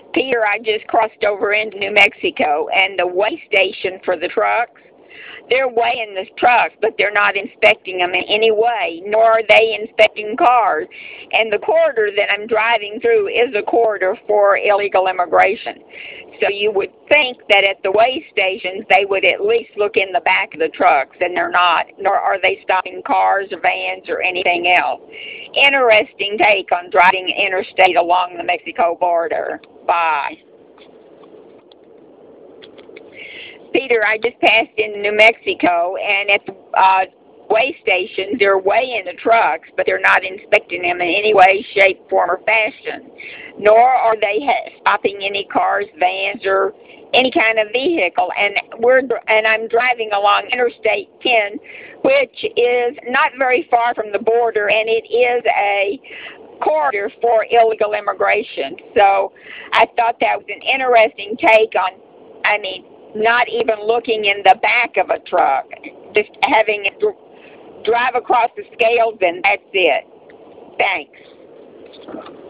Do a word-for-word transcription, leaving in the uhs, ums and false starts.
Peter, I just crossed over into New Mexico, and the weigh station for the trucks, they're weighing the trucks, but they're not inspecting them in any way, nor are they inspecting cars. And the corridor that I'm driving through is a corridor for illegal immigration. So you would think that at the weigh stations they would at least look in the back of the trucks, and they're not, nor are they stopping cars or vans or anything else. Interesting take on driving interstate along the Mexico border. Bye. Peter, I just passed in New Mexico, and at the uh, weigh stations, they're weighing the trucks, but they're not inspecting them in any way, shape, form, or fashion. Nor are they ha- stopping any cars, vans, or any kind of vehicle. And we're and I'm driving along Interstate ten, which is not very far from the border, and it is a corridor for illegal immigration. So I thought that was an interesting take on, I mean, not even looking in the back of a truck, just having it dr- drive across the scales, and that's it. Thanks.